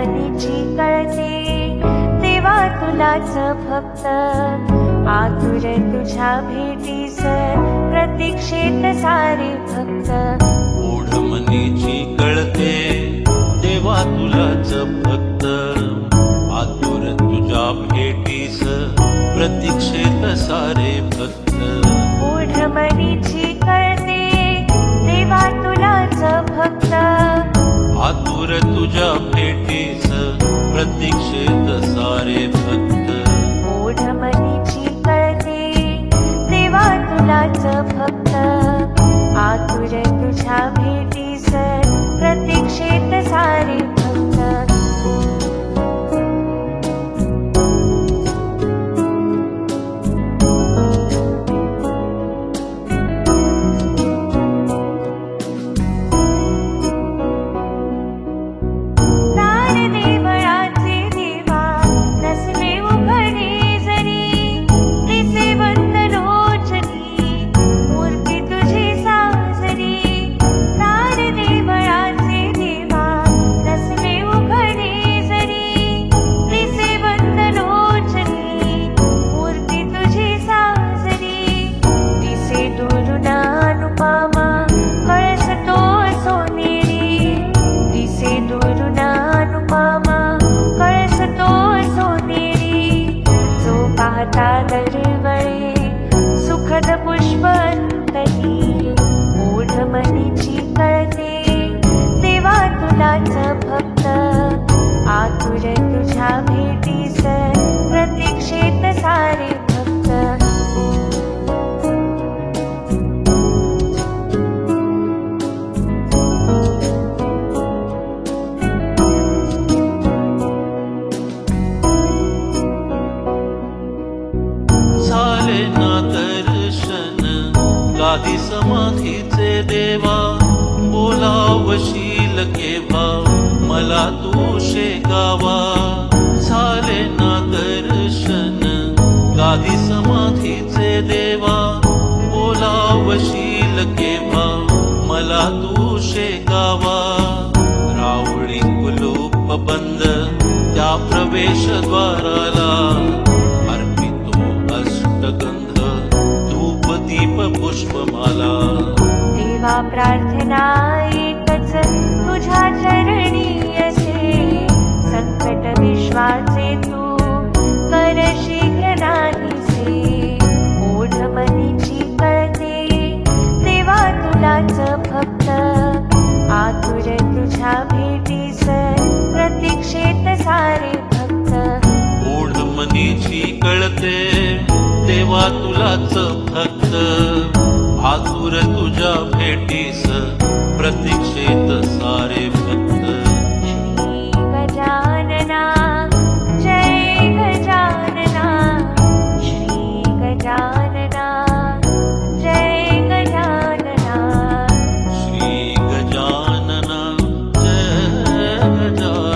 मनीची कळते देवा तुलाच फक्त आतुर तुझ्या भेटीस प्रतीक्षेत सारे भक्त ओढ मनीची कळते देवा तुलाच फक्त आतुर तुझ्या भेटीस प्रतीक्षेत सारे भक्त ओढ मनीची कळते देवा तुलाच फक्त आतुर तुझ्या भेटीस प्रतीक्षेत सारे भक्त ओढ मनीची कळते देवा तुलाच फक्त आतुर तुझ्या भेटीस प्रतीक्षेत सारे भक्त सुखद पुष्पंतनी ओढ मनीची कळते देवा तुलाच फक्त आतुर तुझ्या भेटीस प्रतीक्षेत सारे भक्त झाले ना दर्शन गादी समाधीचे देवा बोलावशील केव्हा मला तू शेगावा झाले ना दर्शन गादी समाधीचे देवा बोलावशील केव्हा मला तू शेगावा रावळी कुलूप बंद त्या प्रवेशद्वाराला गंध धूप दीप पुष्पमाला देवा प्रार्थना एकच तुझ्या चरणी असे संकट विश्वाचे तू कर शीघ्र नाहीसे ओढ मनीची कळते देवा तुलाच फक्त आतुर तुझ्या भेटीस प्रतीक्षेत सारे भक्त ओढ मनीची कळते देवा तुलाच फक्त आतुर तुझ्या भेटीस प्रतीक्षेत सारे भक्त श्री गजानना जय गजानना श्री गजानना जय गजानना श्री गजानना जय गजानना